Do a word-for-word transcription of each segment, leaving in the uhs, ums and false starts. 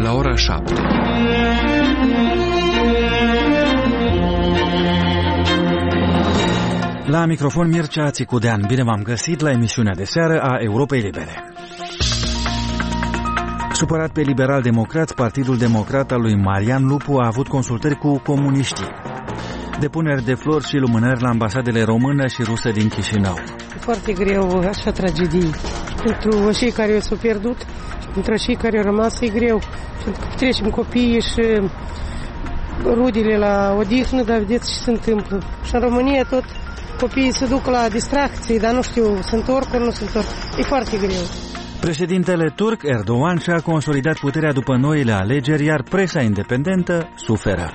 la ora șapte. La microfon Mircea Țicudean. Bine v-am găsit la emisiunea de seară a Europei Libere. Supărat pe liberal-democrați, Partidul Democrat al lui Marian Lupu a avut consultări cu comuniștii. Depuneri de flori și lumânări la ambasadele română și rusă din Chișinău. Foarte greu așa tragedii. Pentru cei care s-au pierdut și pentru cei care au rămas e greu. Pentru că trecem copiii și rudele la odihnă, dar vedeți ce se întâmplă. Și în România tot copiii se duc la distracții, dar nu știu, se întorc ori nu se întorc. E foarte greu. Președintele turc Erdogan și-a consolidat puterea după noile alegeri, iar presa independentă suferă.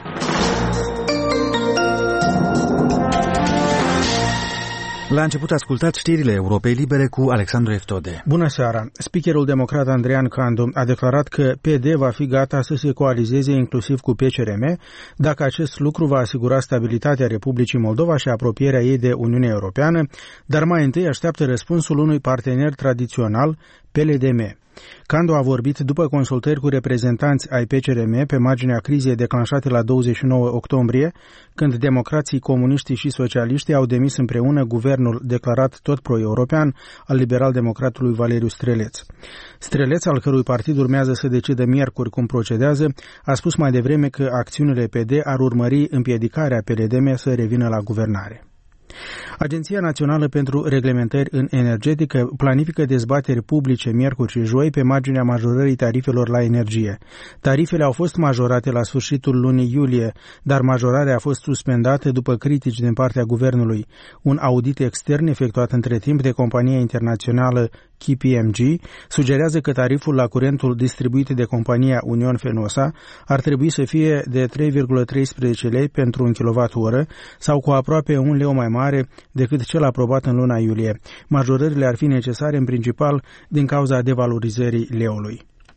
La început ascultați știrile Europei Libere cu Alexandru Eftode. Bună seara! Speakerul democrat Andrean Candu a declarat că P D va fi gata să se coalizeze inclusiv cu P C R M dacă acest lucru va asigura stabilitatea Republicii Moldova și apropierea ei de Uniunea Europeană, dar mai întâi așteaptă răspunsul unui partener tradițional, P L D M. Candu a vorbit după consultări cu reprezentanți ai P C R M pe marginea crizei declanșate la douăzeci și nouă octombrie, când democrații, comuniștii și socialiștii au demis împreună guvernul declarat tot pro-european al liberal-democratului Valeriu Streleț. Streleț, al cărui partid urmează să decidă miercuri cum procedează, a spus mai devreme că acțiunile P D ar urmări împiedicarea P L D M să revină la guvernare. Agenția Națională pentru Reglementări în Energetică planifică dezbateri publice miercuri și joi pe marginea majorării tarifelor la energie. Tarifele au fost majorate la sfârșitul lunii iulie, dar majorarea a fost suspendată după critici din partea guvernului. Un audit extern efectuat între timp de compania internațională K P M G sugerează că tariful la curentul distribuit de compania Union Fenosa ar trebui să fie de trei virgulă treisprezece lei pentru un kilowatt-oră sau cu aproape un leu mai mare decât cel aprobat în luna iulie. Majorările ar fi necesare în principal din cauza devalorizării leului.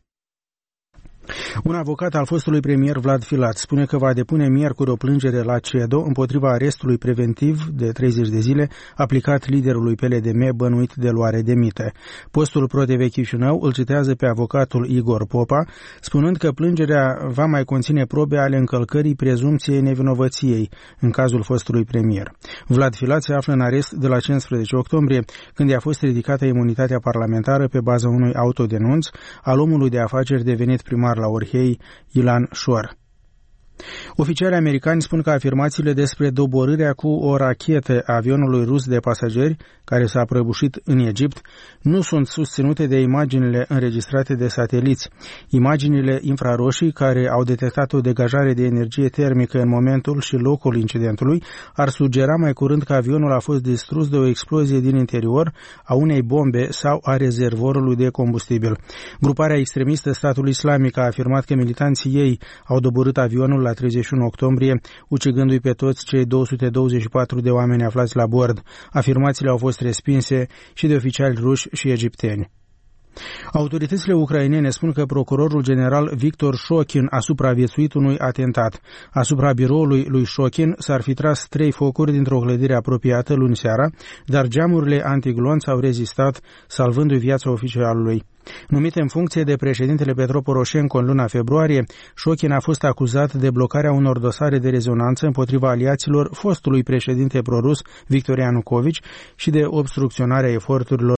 Un avocat al fostului premier Vlad Filat spune că va depune miercuri o plângere la C E D O împotriva arestului preventiv de treizeci de zile aplicat liderului P L D M bănuit de luare de mită. Postul Pro T V Chișinău îl citează pe avocatul Igor Popa, spunând că plângerea va mai conține probe ale încălcării prezumției nevinovăției în cazul fostului premier. Vlad Filat se află în arest de la cincisprezece octombrie, când i-a fost ridicată imunitatea parlamentară pe baza unui autodenunț al omului de afaceri devenit primar la Orhei, Ilan Shor. Oficialii americani spun că afirmațiile despre doborârea cu o rachetă a avionului rus de pasageri, care s-a prăbușit în Egipt, nu sunt susținute de imaginile înregistrate de sateliți. Imaginile infraroșii, care au detectat o degajare de energie termică în momentul și locul incidentului, ar sugera mai curând că avionul a fost distrus de o explozie din interior a unei bombe sau a rezervorului de combustibil. Gruparea extremistă Statul Islamic a afirmat că militanții ei au doborât avionul la treizeci și unu octombrie, ucigându-i pe toți cei două sute douăzeci și patru de oameni aflați la bord. Afirmațiile au fost respinse și de oficiali ruși și egipteni. Autoritățile ucrainene spun că procurorul general Victor Shokin a supraviețuit unui atentat. Asupra biroului lui Shokin s-ar fi tras trei focuri dintr-o clădire apropiată luni seara, dar geamurile antiglonț au rezistat, salvându-i viața oficialului. Numit în funcție de președintele Petro Poroșenko în luna februarie, Shokin a fost acuzat de blocarea unor dosare de rezonanță împotriva aliaților fostului președinte prorus Victor Ianukovici și de obstrucționarea eforturilor